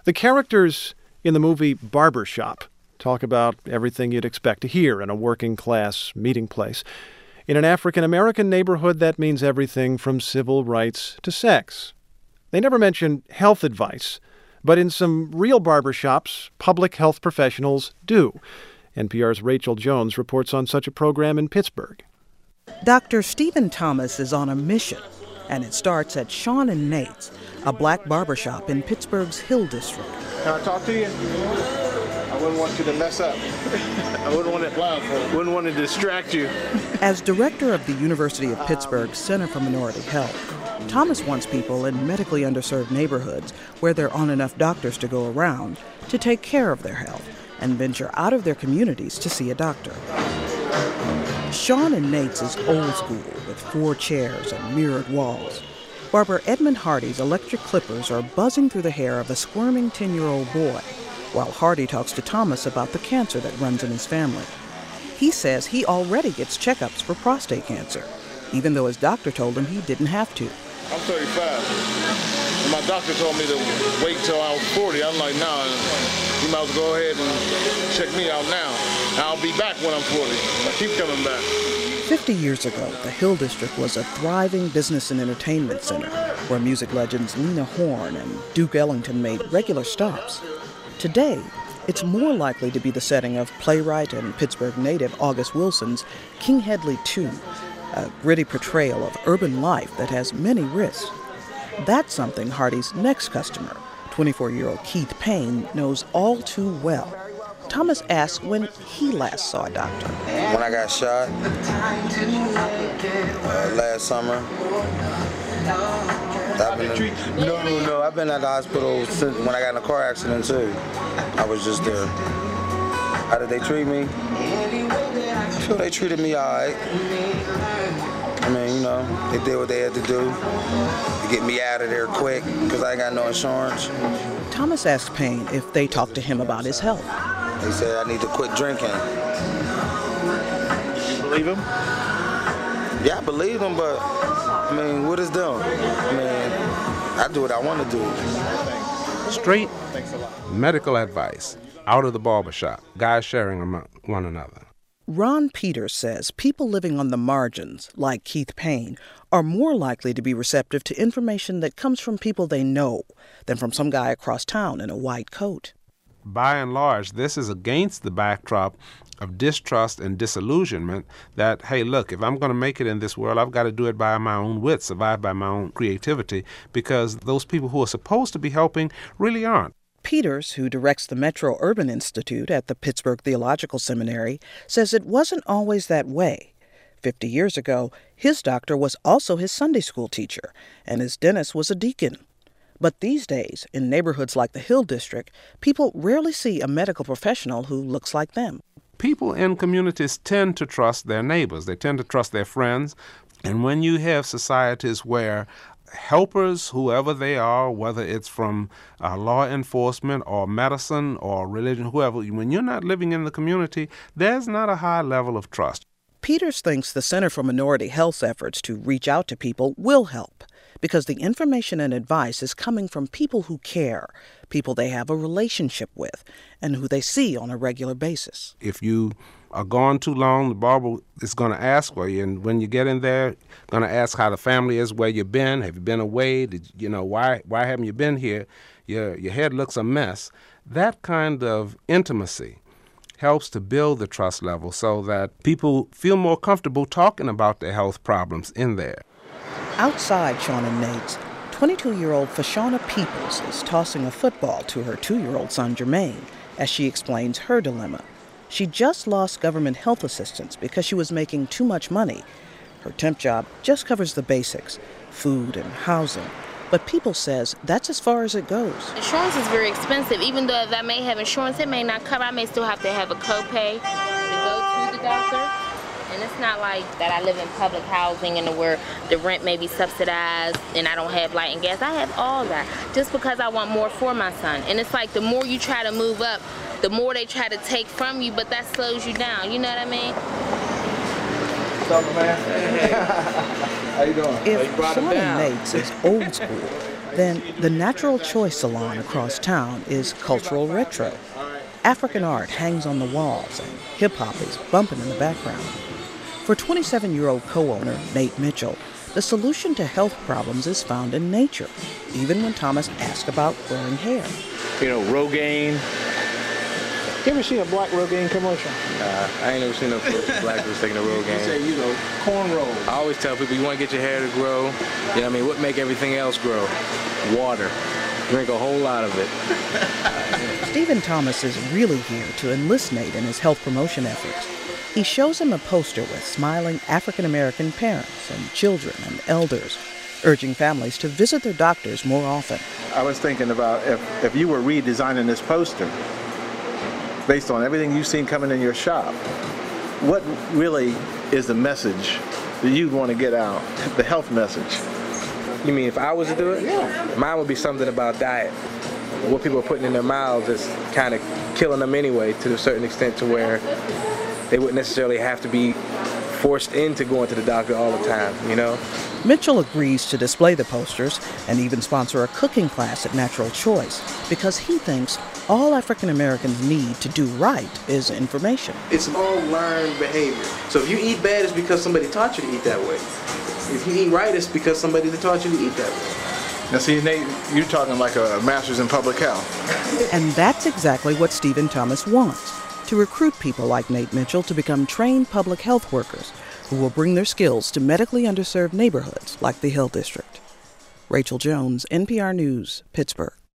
The characters in the movie Barbershop talk about everything you'd expect to hear in a working-class meeting place. In an African-American neighborhood, that means everything from civil rights to sex. They never mention health advice, but in some real barbershops, public health professionals do. NPR's Rachel Jones reports on such a program in Pittsburgh. Dr. Stephen Thomas is on a mission, and it starts at Sean and Nate's, a black barbershop in Pittsburgh's Hill District. Can I talk to you? I wouldn't want you to mess up. I wouldn't want to distract you. As director of the University of Pittsburgh Center for Minority Health, Thomas wants people in medically underserved neighborhoods where there aren't enough doctors to go around to take care of their health and venture out of their communities to see a doctor. Sean and Nate's is old school with 4 chairs and mirrored walls. Barber Edmund Hardy's electric clippers are buzzing through the hair of a squirming 10-year-old boy, while Hardy talks to Thomas about the cancer that runs in his family. He says he already gets checkups for prostate cancer, even though his doctor told him he didn't have to. I'm 35. And my doctor told me to wait till I was 40. I'm like, nah, you might as well go ahead and check me out now. I'll be back when I'm 40. I keep coming back. 50 years ago, the Hill District was a thriving business and entertainment center where music legends Lena Horne and Duke Ellington made regular stops. Today, it's more likely to be the setting of playwright and Pittsburgh native August Wilson's King Hedley II, a gritty portrayal of urban life that has many risks. That's something Hardy's next customer, 24-year-old Keith Payne, knows all too well. Thomas asks when he last saw a doctor. When I got shot last summer. I've been at the hospital since when I got in a car accident too. I was just there. How did they treat me? I feel they treated me all right. I mean, they did what they had to do to get me out of there quick because I ain't got no insurance. Thomas asked Payne if they talked to him about his health. He said I need to quit drinking. You believe him? Yeah, I believe him, but what is them? I do what I want to do. Straight medical advice out of the barbershop, guys sharing among one another. Ron Peters says people living on the margins, like Keith Payne, are more likely to be receptive to information that comes from people they know than from some guy across town in a white coat. By and large, this is against the backdrop of distrust and disillusionment that, hey, look, if I'm going to make it in this world, I've got to do it by my own wits, survive by my own creativity, because those people who are supposed to be helping really aren't. Peters, who directs the Metro Urban Institute at the Pittsburgh Theological Seminary, says it wasn't always that way. 50 years ago, his doctor was also his Sunday school teacher, and his dentist was a deacon. But these days, in neighborhoods like the Hill District, people rarely see a medical professional who looks like them. People in communities tend to trust their neighbors. They tend to trust their friends. And when you have societies where helpers, whoever they are, whether it's from law enforcement or medicine or religion, whoever, when you're not living in the community, there's not a high level of trust. Peters thinks the Center for Minority Health's efforts to reach out to people will help, because the information and advice is coming from people who care, people they have a relationship with, and who they see on a regular basis. If you are gone too long, the barber is going to ask for you, and when you get in there, going to ask how the family is, where you've been, have you been away, why haven't you been here, your head looks a mess. That kind of intimacy helps to build the trust level so that people feel more comfortable talking about their health problems in there. Outside Sean and Nate's, 22-year-old Fashana Peoples is tossing a football to her 2-year-old son Jermaine as she explains her dilemma. She just lost government health assistance because she was making too much money. Her temp job just covers the basics, food and housing. But Peoples says that's as far as it goes. Insurance is very expensive. Even though if I may have insurance, it may not cover. I may still have to have a copay to go to the doctor. And it's not like that I live in public housing and where the rent may be subsidized and I don't have light and gas. I have all that just because I want more for my son. And it's like the more you try to move up, the more they try to take from you, but that slows you down. You know what I mean? What's up, man? How you doing? If Sean and Nate's is old school, Then the Natural Choice Salon across town is cultural retro. African art hangs on the walls and hip-hop is bumping in the background. For 27-year-old co-owner Nate Mitchell, the solution to health problems is found in nature, even when Thomas asks about growing hair. You know, Rogaine. You ever seen a black Rogaine commercial? Nah, I ain't never seen no black was taking a Rogaine. You say, you know, cornrows. I always tell people, you want to get your hair to grow, you know what I mean, what make everything else grow? Water. Drink a whole lot of it. Stephen Thomas is really here to enlist Nate in his health promotion efforts. He shows him a poster with smiling African-American parents and children and elders, urging families to visit their doctors more often. I was thinking about if you were redesigning this poster based on everything you've seen coming in your shop, what really is the message that you'd want to get out, the health message? You mean if I was to do it? Yeah. Mine would be something about diet. What people are putting in their mouths is kind of killing them anyway, to a certain extent, to where they wouldn't necessarily have to be forced into going to the doctor all the time, you know? Mitchell agrees to display the posters and even sponsor a cooking class at Natural Choice because he thinks all African Americans need to do right is information. It's all learned behavior. So if you eat bad, it's because somebody taught you to eat that way. If you eat right, it's because somebody taught you to eat that way. Now see, Nate, you're talking like a master's in public health. And that's exactly what Stephen Thomas wants, to recruit people like Nate Mitchell to become trained public health workers who will bring their skills to medically underserved neighborhoods like the Hill District. Rachel Jones, NPR News, Pittsburgh.